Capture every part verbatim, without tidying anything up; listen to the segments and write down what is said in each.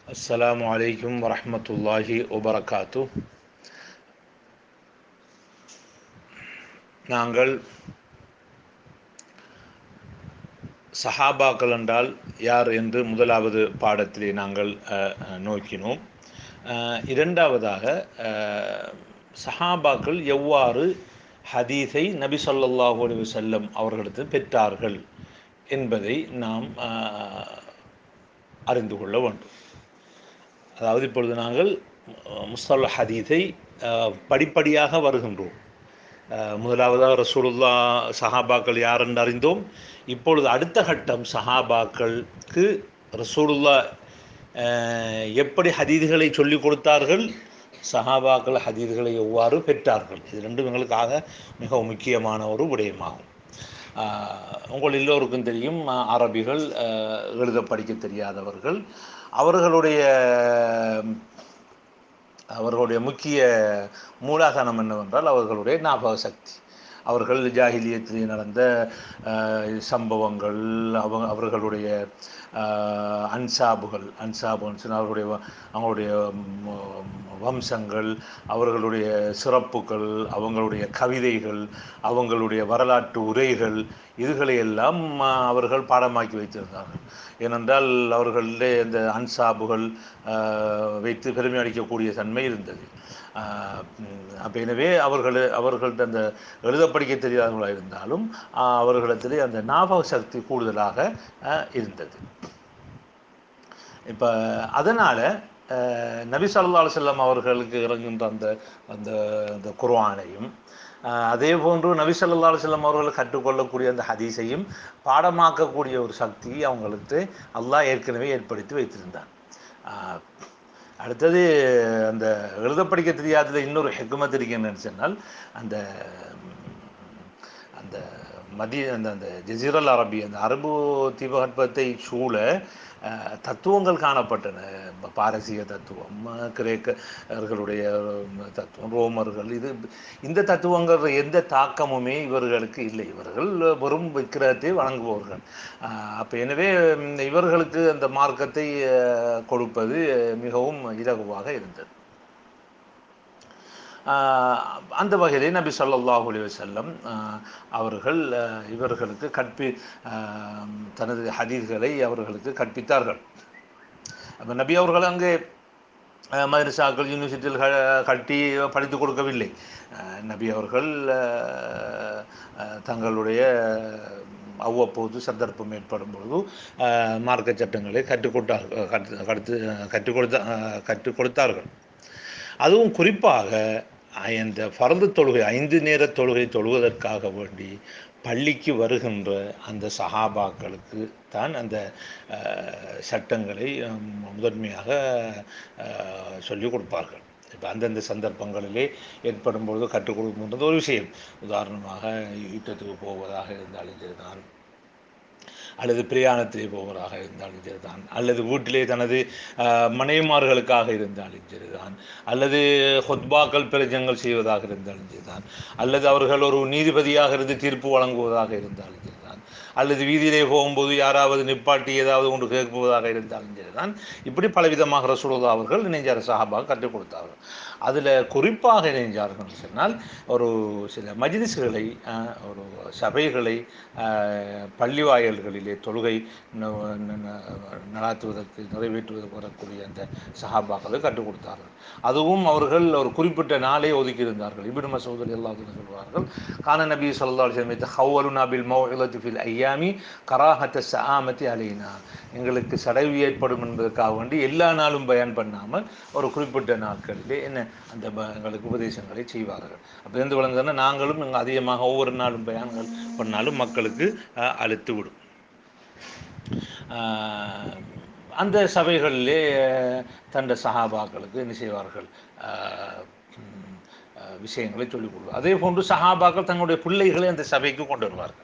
அஸ்ஸலாமு அலைக்கும் வரஹ்மத்துல்லாஹி வபரகாத்து. நாங்கள் சஹாபாக்கள் என்றால் யார் என்று முதலாவது பாடத்திலே நாங்கள் நோக்கினோம். இரண்டாவதாக சஹாபாக்கள் எவ்வாறு ஹதீஸை நபி ஸல்லல்லாஹு அலைஹி வஸல்லம் அவர்களிடத்தில் பெற்றார்கள் என்பதை நாம் அறிந்து கொள்ள வேண்டும். அதாவது இப்பொழுது நாங்கள் முஸ்தலஹ் ஹதீஸை படிப்படியாக வருகின்றோம். முதலாவதாக ரசூலுல்லாஹ் சஹாபாக்கள் யார் என்று அறிந்தோம். இப்பொழுது அடுத்த கட்டம் சஹாபாக்களுக்கு ரசூலுல்லாஹ் எப்படி ஹதீதுகளை சொல்லிக் கொடுத்தார்கள், சஹாபாக்கள் ஹதீதுகளை எவ்வாறு பெற்றார்கள், இது ரெண்டும் எங்களுக்காக மிகவும் முக்கியமான ஒரு விடயமாகும். உங்கள் எல்லோருக்கும் தெரியும், அரபிகள் எழுத படிக்க தெரியாதவர்கள். அவர்களுடைய அவர்களுடைய முக்கிய மூலாதாரம் என்னவென்றால் அவர்களுடைய ஞாபக சக்தி. அவர்கள் ஜாஹிலியத்தில் நடந்த சம்பவங்கள், அவ அவர்களுடைய அன்சாபுகள் அன்சாபுகள் அவர்களுடைய அவங்களுடைய வம்சங்கள், அவர்களுடைய சிறப்புகள், அவங்களுடைய கவிதைகள், அவங்களுடைய வரலாற்று உரைகள், இதுகளையெல்லாம் அவர்கள் பாடமாக்கி வைத்திருந்தார்கள். ஏனென்றால் அவர்களுடைய இந்த அன்சாபுகள் வைத்து பெருமை அளிக்கக்கூடிய தன்மை இருந்தது. அப்போ எனவே அவர்கள் அவர்கள்ட்ட அந்த எழுத படிக்க தெரியாதவர்களாக இருந்தாலும் அவர்களிடத்திலே அந்த ஞாபக சக்தி கூடுதலாக இருந்தது. இப்போ அதனால் நபி ஸல்லல்லாஹு அலைஹி வஸல்லம் அவர்களுக்கு இறங்குகின்ற அந்த அந்த அந்த குர்ஆனையும், அதே போன்று நபி ஸல்லல்லாஹு அலைஹி வஸல்லம் அவர்கள் கற்றுக்கொள்ளக்கூடிய அந்த ஹதீஸையும் பாடமாக்கக்கூடிய ஒரு சக்தியை அவங்களுக்கு அல்லாஹ் ஏற்கனவே ஏற்படுத்தி வைத்திருந்தான். அடுத்தது அந்த எழுத படிக்க தெரியாதது இன்னொரு ஹிக்மத் இருக்குன்னு சொன்னால், அந்த அந்த மதி அந்த அந்த ஜசீரல் அரபி அந்த அரபு தீபகற்பத்தை சூழ தத்துவங்கள் காணப்பட்டன. பாரசீக தத்துவம், கிரேக்கர்களுடைய தத்துவம், ரோமர்கள், இது இந்த தத்துவங்கள் எந்த தாக்கமுமே இவர்களுக்கு இல்லை. இவர்கள் வெறும் விக்கிரகத்தை வணங்குபவர்கள். அப்போ எனவே இவர்களுக்கு அந்த மார்க்கத்தை கொடுப்பது மிகவும் இலகுவாக இருந்தது. அந்த வகையிலே நபி ஸல்லல்லாஹு அலைஹி வஸல்லம் அவர்கள் இவர்களுக்கு கற்பி தனது ஹதீஸ்களை அவர்களுக்கு கற்பித்தார்கள். அப்போ நபி அவர்கள் அங்கே மதரசாக்கள், யூனிவர்சிட்டியில் கட்டி படித்து கொடுக்கவில்லை. நபி அவர்கள் தங்களுடைய அவ்வப்போது சந்தர்ப்பம் ஏற்படும் பொழுது மார்க்க சட்டங்களை கற்றுக் கொடுத்தார்கள் கற்று கற்றுக் கொடுத்த கற்றுக் கொடுத்தார்கள். அதுவும் குறிப்பாக இந்த ஃபர்து தொழுகை, ஐந்து நேர தொழுகை தொழுவதற்காக வேண்டி பள்ளிக்கு வருகின்ற அந்த சஹாபாக்களுக்கு தான் அந்த சட்டங்களை முதன்மையாக சொல்லிக் கொடுப்பார்கள். இப்போ அந்தந்த சந்தர்ப்பங்களிலே ஏற்படும் பொழுது கற்றுக் கொடுக்கின்றது ஒரு விஷயம். உதாரணமாக யுத்தத்துக்கு போவதாக இருந்தாலும் சரிதான், அல்லது பிரயாணத்திலே போவதாக இருந்தாலும் சரிதான், அல்லது வீட்டிலே தனது மனைவிமார்களுக்காக இருந்தாலும் சரிதான், அல்லது ஹுத்பாக்கள் பிரஜங்கள் செய்வதாக இருந்தாலும் சரிதான், அல்லது அவர்கள் ஒரு நீதிபதியாக இருந்து தீர்ப்பு வழங்குவதாக இருந்தாலும் சரிதான், அல்லது வீதியிலே போகும்போது யாராவது நிப்பாட்டி ஏதாவது ஒன்று கேட்பதாக இருந்தாலும் சரிதான், இப்படி பலவிதமாக ரசூலுல்லாஹ் அவர்கள் இணைஞ்சார் சஹாபாக கற்றுக் கொடுத்தார்கள். அதில் குறிப்பாக இணைஞ்சார்கள் சொன்னால், ஒரு சில மஜ்லிஸ்களை, ஒரு சபைகளை, பள்ளி வாயல்களிலே தொழுகை நடாத்துவதற்கு, நிறைவேற்றுவதற்கு வரக்கூடிய அந்த சஹாபாக்களை கற்றுக் கொடுத்தார்கள். அதுவும் அவர்கள் ஒரு குறிப்பிட்ட நாளே ஒதுக்கி இருந்தார்கள். இப்னு மஸ்ஊத் ரலியல்லாஹு அன்ஹு சொல்வார்கள், கான நபி ஸல்லல்லாஹு அலைஹி வஸல்லம் தஹவ்வலுனா பில் மௌஇலத்தி ஃபில் அய்யாமி கராஹத ஸஆமத்தி அலைனா. எங்களுக்கு சடைவு ஏற்படும் என்பதற்காக வேண்டி எல்லா நாளும் பயான் பண்ணாமல் ஒரு குறிப்பிட்ட நாட்களிலே என்ன அந்த எங்களுக்கு உபதேசங்களை செய்வார்கள். அப்போ எந்த விளங்குதுன்னா, நாங்களும் நாங்கள் அதிகமாக ஒவ்வொரு நாளும் பயான்கள் பண்ணாலும் மக்களுக்கு அழுத்து விடும். அந்த சபைகளிலே தந்த சஹாபாக்களுக்கு என்ன செய்வார்கள், விஷயங்களை சொல்லிக் கொடுப்பார். அதே போன்று சஹாபாக்கள் தங்களுடைய பிள்ளைகளை அந்த சபைக்கு கொண்டு வருவார்கள்.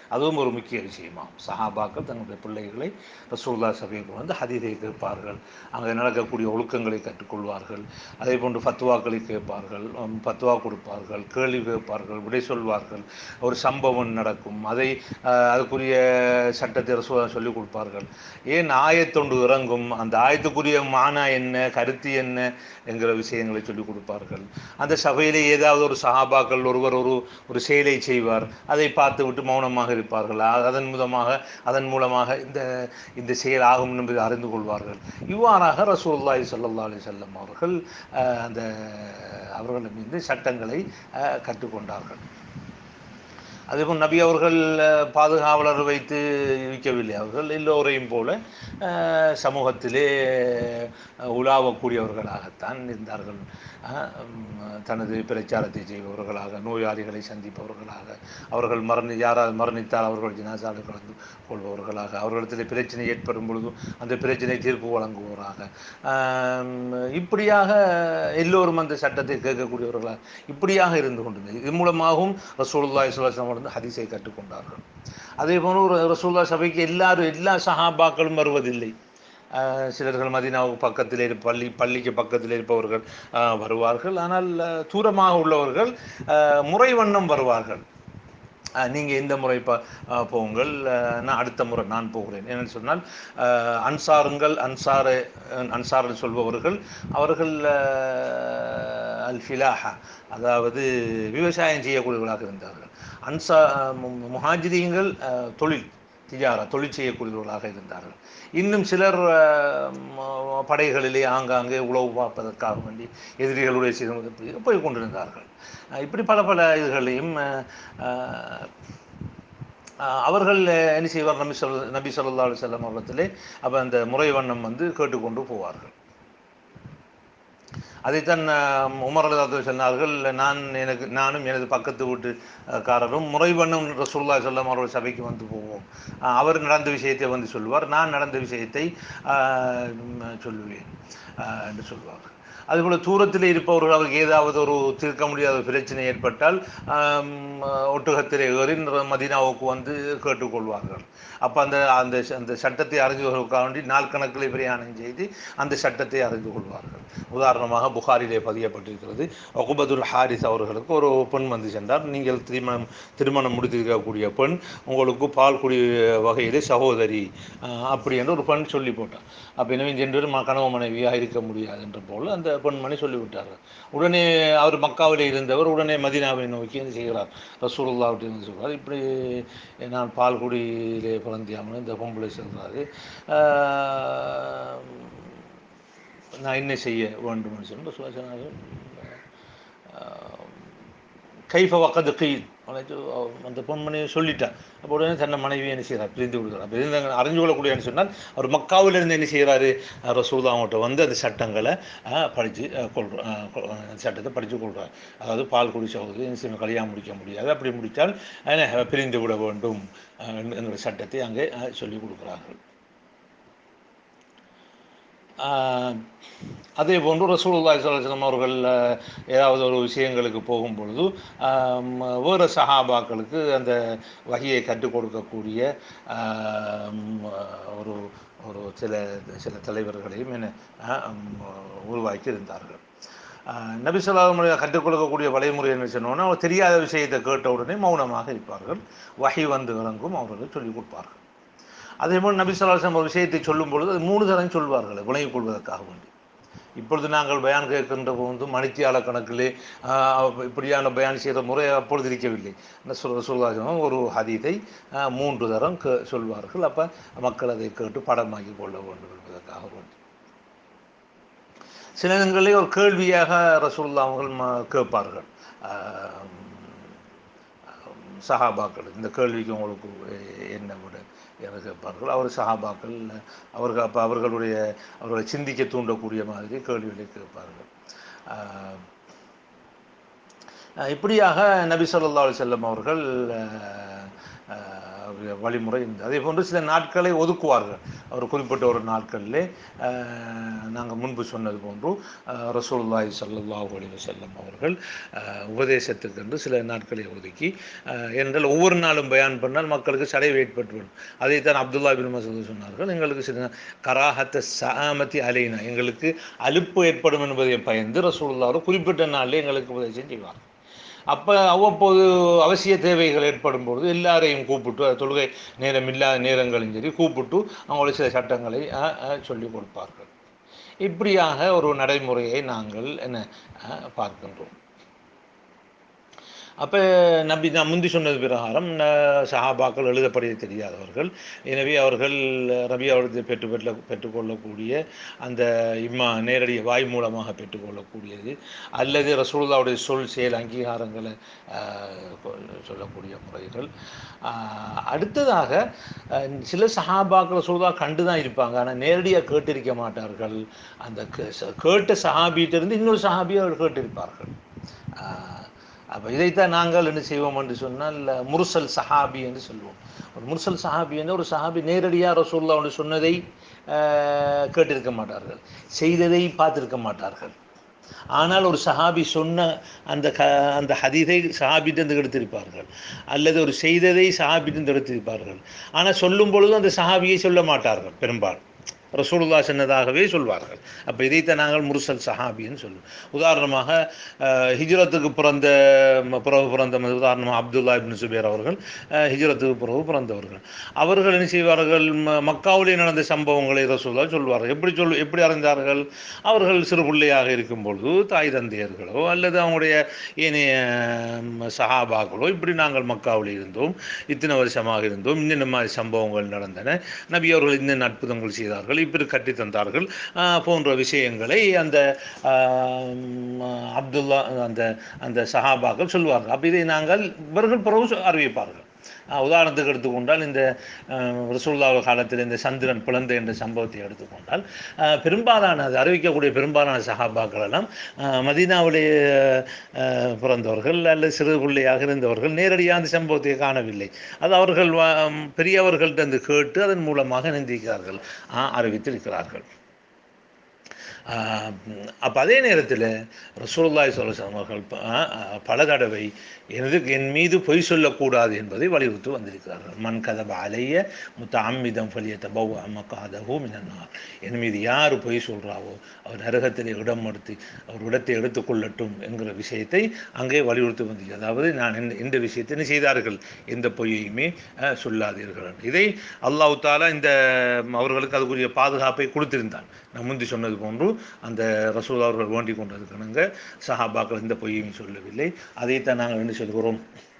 அதுவும் ஒரு முக்கிய விஷயமாகும். சஹாபாக்கள் தங்களுடைய பிள்ளைகளை ரசூலுல்லாஹி சபைக்கு வந்து ஹதீஸை கேட்பார்கள், அங்கே நடக்கக்கூடிய ஒழுக்கங்களை கற்றுக்கொள்வார்கள், அதே போன்று ஃபத்வாக்களை கேட்பார்கள், ஃபத்வா கொடுப்பார்கள், கேள்வி கேட்பார்கள், விடை சொல்வார்கள். ஒரு சம்பவம் நடக்கும், அதை அதுக்குரிய சட்டத்தை ரசூலுல்லாஹி சொல்லிக் கொடுப்பார்கள். ஏன் ஆயத்தொண்டு இறங்கும், அந்த ஆயத்துக்குரிய மானா என்ன, கருத்து என்ன என்கிற விஷயங்களை சொல்லிக் கொடுப்பார்கள். அந்த சபையிலே ஏதாவது ஒரு சஹாபாக்கள் ஒருவர் ஒரு ஒரு செயலை செய்வார், அதை பார்த்து விட்டு மௌனமாக இருப்பார்கள். அதன் மூலமாக அதன் மூலமாக இந்த இந்த செயல் ஆகும் என்பதை அறிந்து கொள்வார்கள். இவ்வாறாக ரசூலுல்லாஹி ஸல்லல்லாஹு அலைஹி வஸல்லம் அவர்கள் அந்த அவர்கள் மீது சட்டங்களை கற்றுக்கொண்டார்கள். அதேபோல் நபி அவர்கள் பாதுகாவலர் வைத்து இருக்கவில்லை. அவர்கள் எல்லோரையும் போல சமூகத்திலே உலாவக்கூடியவர்களாகத்தான் இருந்தார்கள். தனது பிரச்சாரத்தை செய்பவர்களாக, நோயாளிகளை சந்திப்பவர்களாக, அவர்கள் மரணி யாராவது மரணித்தால் அவர்கள் ஜனாசாவில் கலந்து கொள்பவர்களாக, அவர்களிடத்தில் பிரச்சனை ஏற்படும் பொழுதும் அந்த பிரச்சனை தீர்ப்பு வழங்குபவராக, இப்படியாக எல்லோரும் அந்த சட்டத்தை கேட்கக்கூடியவர்களாக இப்படியாக இருந்து கொண்டிருந்தது. இது மூலமாகவும் ரசூலுல்லாஹி ஸல்லல்லாஹு அலைஹி வஸல்லம் வந்து ஹதீஸை கற்றுக்கொண்டார்கள். அதே போன்று ரசூலுல்லாஹி சபைக்கு எல்லாரும் எல்லா சஹாபாக்களும் வருவதில்லை. சிலர்கள் மதீனாவுக்கு பக்கத்தில் இருப்ப பள்ளி பள்ளிக்கு பக்கத்தில் இருப்பவர்கள் வருவார்கள். ஆனால் தூரமாக உள்ளவர்கள் முறை வண்ணம் வருவார்கள். நீங்கள் இந்த முறை ப போங்கள், நான் அடுத்த முறை நான் போகிறேன் என்று சொன்னால், அன்சாருங்கள் அன்சார அன்சார் சொல்பவர்கள் அவர்கள் அல் ஃபிலாஹா, அதாவது விவசாயம் செய்யக்கூடியவர்களாக இருந்தார்கள். அன்சா முஹாஜிரீன்கள் தொழில் திஜாரா தொழில் செய்யக்கூடியவர்களாக இருந்தார்கள். இன்னும் சிலர் படைகளிலே ஆங்காங்கே உளவு பார்ப்பதற்காக வேண்டி எதிரிகளுடைய சிறுமதி போய் கொண்டிருந்தார்கள். இப்படி பல பல இதுகளையும் அவர்கள் என்ன செய்வார், நபி சொல் நபி ஸல்லல்லாஹு அலைஹி வஸல்லம் அவர்களிடத்திலே அப்போ அந்த முறை வண்ணம் வந்து கேட்டுக்கொண்டு போவார்கள். அதைத்தான் உமர் ரலியல்லாஹு சொன்னார்கள், நான் எனக்கு நானும் எனது பக்கத்து வீட்டுக்காரரும் முறை வண்ணம் ரசூலுல்லாஹி ஸல்லல்லாஹு அலைஹி வஸல்லம் சபைக்கு வந்து போவோம். அவர் நடந்த விஷயத்தை வந்து சொல்லுவார், நான் நடந்த விஷயத்தை சொல்லுவேன் என்று சொல்வார். அதுபோல் தூரத்தில் இருப்பவர்கள் அவருக்கு ஏதாவது ஒரு தீர்க்க முடியாத பிரச்சனை ஏற்பட்டால் ஒட்டுகத்திலே ஏறி மதீனாவுக்கு வந்து கேட்டுக்கொள்வார்கள். அப்போ அந்த அந்த அந்த சட்டத்தை அறிந்து கொள்வதற்காக வேண்டி நாள் கணக்கில் பிரயாணம் செய்து அந்த சட்டத்தை அறிந்து கொள்வார்கள். உதாரணமாக புகாரிலே பதியப்பட்டிருக்கிறது, உக்பத்துல் ஹாரிஸ் அவர்களுக்கு ஒரு பெண் வந்து சென்றார். நீங்கள் திருமணம் திருமணம் முடித்திருக்கக்கூடிய பெண், உங்களுக்கு பால் குடி வகையிலே சகோதரி அப்படி என்று ஒரு பெண் சொல்லி போட்டார். அப்போ எனவே சென்று கணவ மனைவியாக இருக்க முடியாது என்ற போல் அந்த பெண்மணி சொல்லிவிட்டார்கள். உடனே அவர் மக்காவிலே இருந்தவர் உடனே மதீனாவை நோக்கி என்ன செய்கிறார், ரசூலுல்லாஹ் அப்படின்னு சொல்கிறார், இப்படி நான் பால்குடியிலே பிறந்தியாமல் இந்த பொம்பளை சொல்கிறாரு, நான் என்ன செய்ய வேண்டும் என்று சொல்லி சொன்னார்கள். கைஃப வக்கது கை அந்த பொன்மணியை சொல்லிட்டார். அப்போ உடனே தன்னை மனைவியை என்ன செய்கிறார், பிரிந்து விடுகிறார். அப்போ இருந்து அறிஞ்சு கொள்ளக்கூடியன்னு சொன்னால் அவர் மக்காவிலிருந்து என்ன செய்கிறாரு, ரசூலுல்லாஹ்கிட்ட வந்து அந்த சட்டங்களை படித்து கொள்ற சட்டத்தை படித்து கொள்கிறார். அதாவது பால் குடி சகோதரி என்ன கல்யாணம் முடிக்க முடியாது, அப்படி முடித்தால் பிரிந்து விட வேண்டும் என்கிற சட்டத்தை அங்கே சொல்லிக் கொடுக்குறார்கள். அதே போன்று ரசூலுல்லாஹி ஸல்லல்லாஹு அலைஹி வஸல்லம் அவர்கள் ஏதாவது ஒரு விஷயங்களுக்கு போகும் பொழுது வேறு சஹாபாக்களுக்கு அந்த வஹியை கற்றுக் கொடுக்கக்கூடிய ஒரு ஒரு சில சில தலைவர்களையும் என்ன உருவாக்கி இருந்தார்கள். நபி ஸல்லல்லாஹு அலைஹி வஸல்லம் கற்றுக் கொடுக்கக்கூடிய வழிமுறை என்ன சொன்னோன்னா, அவர் தெரியாத விஷயத்தை கேட்ட உடனே மௌனமாக இருப்பார்கள். வஹி வந்து இறங்கும், அவர்கள் சொல்லிக் கொடுப்பார்கள். அதே போல் நபி ஸல்லல்லாஹு அலைஹி வஸல்லம் ஒரு விஷயத்தை சொல்லும் பொழுது அது மூணு தரம் சொல்வார்கள் விளங்கிக் கொள்வதற்காக வேண்டி. இப்பொழுது நாங்கள் பயான் கேட்கின்ற போது மணித்தியால கணக்கிலே இப்படியான பயான் செய்கிற முறை அப்பொழுது இருக்கவில்லை. ரசூலுல்லாஹி ஒரு ஹதீஸை மூன்று தரம் கே சொல்வார்கள். அப்போ மக்கள் அதை கேட்டு படமாக்கி கொள்ள வேண்டும் என்பதற்காக வேண்டி. சில இடங்களில் ஒரு கேள்வியாக ரசூலுல்லாஹ் அவர்கள் கேட்பார்கள் சஹாபாக்கள், இந்த கேள்விக்கு உங்களுக்கு என்ன விட என கேட்பார்கள். அவர் சஹாபாக்கள் அவர்கள் அப்போ அவர்களுடைய அவர்களை சிந்திக்க தூண்டக்கூடிய மாதிரி கேள்விகளை கேட்பார்கள். இப்படியாக நபி ஸல்லல்லாஹு அலைஹி வஸல்லம் அவர்கள் வழிமுறை இருந்தது. அதே போன்று சில நாட்களை ஒதுக்குவார்கள். அவர் குறிப்பிட்ட ஒரு நாட்களிலே நாங்கள் முன்பு சொன்னது போன்று ரசூலுல்லாஹி ஸல்லல்லாஹு அலைஹி வஸல்லம் அவர்கள் உபதேசத்துக்கென்று சில நாட்களை ஒதுக்கி, என்றால் ஒவ்வொரு நாளும் பயான் பண்ணால் மக்களுக்கு சடைவு ஏற்பட்டுவிடும். அதைத்தான் அப்துல்லா பின் மசூத் சொன்னார்கள், எங்களுக்கு சில கராஹத்த சஆமத்தி அலைனா, எங்களுக்கு அலுப்பு ஏற்படும் என்பதை பயந்து ரசூலுல்லாஹ் குறிப்பிட்ட நாளில் எங்களுக்கு உபதேசம் செய்வார். அப்போ அவ்வப்போது அவசிய தேவைகள் ஏற்படும் பொழுது எல்லாரையும் கூப்பிட்டு, தொழுகை நேரம் இல்லாத நேரங்களும் சரி கூப்பிட்டு அவங்களுடைய சில சட்டங்களை சொல்லிக் கொடுப்பார்கள். இப்படியாக ஒரு நடைமுறையை நாங்கள் என்ன பார்க்கின்றோம். அப்போ நபி நான் முந்தி சொன்னது பிரகாரம் சஹாபாக்கள் எழுதப்படியே தெரியாதவர்கள். எனவே அவர்கள் ரபி அவர்கள் பெற்று பெற்ற பெற்றுக்கொள்ளக்கூடிய அந்த இம்மா நேரடி வாய் மூலமாக பெற்றுக்கொள்ளக்கூடியது, அல்லது ரசூலுல்லாஹ்வுடைய சொல் செயல் அங்கீகாரங்களை சொல்லக்கூடிய முறைகள். அடுத்ததாக சில சஹாபாக்கள் ரசூலுல்லாஹ் கண்டு தான் இருப்பாங்க, ஆனால் நேரடியாக கேட்டிருக்க மாட்டார்கள். அந்த கேட்ட சஹாபியிட்டிருந்து இன்னொரு சஹாபியை அவர் கேட்டிருப்பார்கள். அப்போ இதைத்தான் நாங்கள் என்ன செய்வோம் என்று சொன்னால் முர்சல் சஹாபி என்று சொல்லுவோம். ஒரு முர்சல் சஹாபி என்று ஒரு சஹாபி நேரடியாக ரசூலுல்லாஹ் ஒன்று சொன்னதை கேட்டிருக்க மாட்டார்கள், செய்ததை பார்த்திருக்க மாட்டார்கள். ஆனால் ஒரு சஹாபி சொன்ன அந்த க அந்த ஹதீஸை சஹாபிட்டிருந்து எடுத்திருப்பார்கள், அல்லது ஒரு செய்ததை சஹாபிட்டிருந்து எடுத்திருப்பார்கள். ஆனால் சொல்லும் பொழுது அந்த சஹாபியை சொல்ல மாட்டார்கள், பெரும்பாலும் ரசூலுல்லாஹ் சொன்னதாகவே சொல்வார்கள். அப்போ இதைத்தான் நாங்கள் முர்சல் சஹாபின்னு சொல்லுவோம். உதாரணமாக ஹிஜ்ரத்துக்கு பிறந்த பிறகு பிறந்த உதாரணமாக அப்துல்லா இப்னு சுபைர் அவர்கள் ஹிஜ்ரத்துக்கு பிறகு பிறந்தவர்கள். அவர்கள் என்ன செய்வார்கள், மக்காவிலே நடந்த சம்பவங்களை ரசூலுல்லாஹ் சொல்வார்கள். எப்படி சொல் எப்படி அறிந்தார்கள்? அவர்கள் சிறு பிள்ளையாக இருக்கும் பொழுது தாய் தந்தையர்களோ அல்லது அவங்களுடைய ஏனைய சஹாபாக்களோ, இப்படி நாங்கள் மக்காவில் இருந்தோம், இத்தனை வருஷமாக இருந்தோம், இன்னென்ன மாதிரி சம்பவங்கள் நடந்தன, நபி அவர்கள் இன்னென்ன அற்புதங்கள் செய்தார்கள், இப்படி கட்டி தந்தார்கள் போன்ற விஷயங்களை அந்த அப்துல்லா அந்த அந்த சஹாபாக்கள் சொல்வார்கள். அப்போ இதை நாங்கள் இவர்கள் பிறகு அறிவிப்பார்கள். உதாரணத்துக்கு எடுத்துக்கொண்டால் இந்த ரசூலுல்லாஹ் காலத்தில் இந்த சந்திரன் பிளந்த என்ற சம்பவத்தை எடுத்துக்கொண்டால் பெரும்பாலான அது அறிவிக்கக்கூடிய பெரும்பாலான சஹாபாக்கள் எல்லாம் மதீனாவிலே பிறந்தவர்கள் அல்லது சிறு பிள்ளையாக இருந்தவர்கள். நேரடியாக அந்த சம்பவத்தை காணவில்லை. அது அவர்கள் பெரியவர்கள்ட்ட கேட்டு அதன் மூலமாக நிந்திக்கிறார்கள், அறிவித்திருக்கிறார்கள். அப்போ அதே நேரத்தில் ரசூலுல்லாஹி ஸல்லல்லாஹு அலைஹி வஸல்லம் அவர்கள் பல தடவை எனது என் மீது பொய் சொல்லக்கூடாது என்பதை வலியுறுத்தி வந்திருக்கிறார்கள். மன் கதப அலைய முத்தஅம்மிதன் ஃபல்யதபவ்வஅ மக்அதஹு மினன் நார். என் மீது யார் பொய் சொல்கிறாவோ அவர் நரகத்திலே இடம் எடுத்து அவர் இடத்தை எடுத்துக்கொள்ளட்டும் என்கிற விஷயத்தை அங்கே வலியுறுத்தி வந்திருக்கிறது. அதாவது நான் இந்த விஷயத்தை என்ன செய்தார்கள், எந்த பொய்யுமே சொல்லாதீர்கள். இதை அல்லாஹ் தஆலா இந்த அவர்களுக்கு அதுக்குரிய பாதுகாப்பை கொடுத்திருந்தான். நான் முந்தி சொன்னது போன்று அந்த ரசூல் அவர்கள் வேண்டிக் கொண்டிருக்கிறாங்க, சஹாபாக்கள் இந்த பொய்யும் சொல்லவில்லை. அதைத்தான் நாங்கள் என்ன சொல்கிறோம்,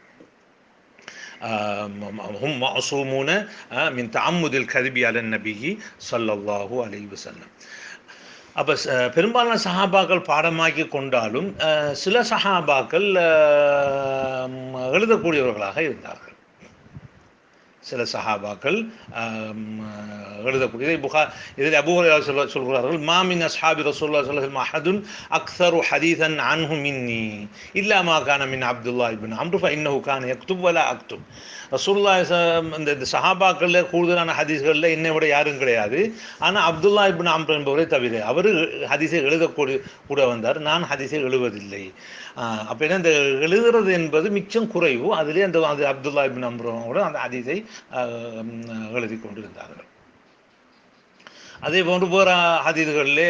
ஹும் மஅசூமூன மின் தஅம்முதில் கذبி அலன் நபியி ஸல்லல்லாஹு அலைஹி வஸல்லம். அப்போ பெரும்பாலான சஹாபாக்கள் பாடமாக்கி கொண்டாலும் சில சஹாபாக்கள் எழுதக்கூடியவர்களாக இருந்தார்கள். சில சஹாபாக்கள் எழுதக்கூடிய இதை புகா இதில் அபூ ஹுரைரா சொல்ல சொல்கிறார்கள், மாமின் அஸ்ஹாபி ரசூலுல்லாஹி ஸல்லல்லாஹு அலைஹி வஸல்லம் அஹதுன் அக்ஸரு ஹதீஸன் அன்ஹு மின்னி இல்லா மா கான மின் அப்துல்லாஹ் இப்னு அம்ர் ஃபஇன்னஹு கான யக்துப் வலா அக்துப். ரசூலுல்லாஹி இந்த சஹாபாக்களில் கூடுதலான ஹதீஸ்களில் என்னை விட யாரும் கிடையாது, ஆனால் அப்துல்லா இப்னு அம்ர் என்பவரை தவிர அவர் ஹதீஸை எழுதக்கூடிய கூட வந்தார், நான் ஹதீஸை எழுவதில்லை. அப்போ என்ன, இந்த எழுதுறது என்பது மிச்சம் குறைவு. அதிலே அந்த அது அப்துல்லா இப்னு அம்ரோட அந்த ஹதீஸை எழுதி கொண்டிருந்தார்கள். அதே போன்று போகிற ஹதீஸ்களிலே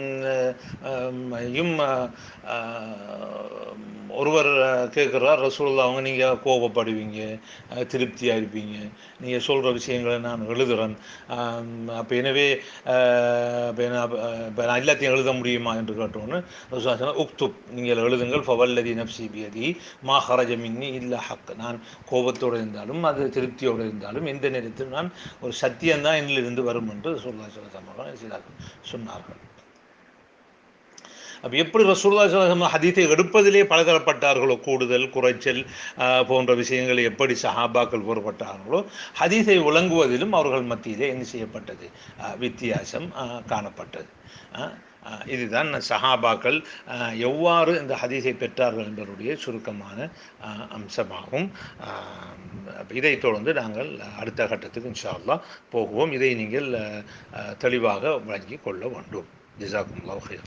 ஒருவர் கேட்குறார், ரசூலுல்லாஹ் அவங்க நீங்கள் கோபப்படுவீங்க, திருப்தியாக இருப்பீங்க, நீங்கள் சொல்கிற விஷயங்களை நான் எழுதுகிறேன், அப்போ எனவே இப்போ நான் எல்லாத்தையும் எழுத முடியுமா என்று கேட்டோன்னு ரசூலுல்லாஹ் சொன்னார், உக்துப் நீங்கள் எழுதுங்கள், ஃபவல்லதி நஃப்ஸி பியதிஹி மா ஹரஜ மின்னி இல்லா ஹக். நான் கோபத்தோடு இருந்தாலும் அது திருப்தியோடு இருந்தாலும் எந்த நேரத்தில் நான் ஒரு சத்தியம்தான் என்னிலிருந்து வரும் என்று ரசூலுல்லாஹ் ஸல்லல்லாஹு அலைஹி வஸல்லம் சொன்னார்கள். அப்போ எப்படி ரசூலுல்லாஹி ஸல்லல்லாஹு அலைஹி வஸல்லம் ஹதீஸை எடுப்பதிலே பலதரப்பட்டார்களோ, கூடுதல் குறைச்சல் போன்ற விஷயங்களை எப்படி சஹாபாக்கள் கூறப்பட்டார்களோ, ஹதீஸை விளங்குவதிலும் அவர்கள் மத்தியிலே என்ன செய்யப்பட்டது, வித்தியாசம் காணப்பட்டது. இதுதான் சஹாபாக்கள் எவ்வாறு இந்த ஹதீஸை பெற்றார்கள் என்பதனுடைய சுருக்கமான அம்சமாகும். இதைத் தொடர்ந்து நாங்கள் அடுத்த கட்டத்துக்கு இன்ஷா அல்லாஹ் போகுவோம். இதை நீங்கள் தெளிவாக விளங்கிக் கொள்ள வேண்டும். ஜஸாக்குமுல்லாஹ் ஹைர்.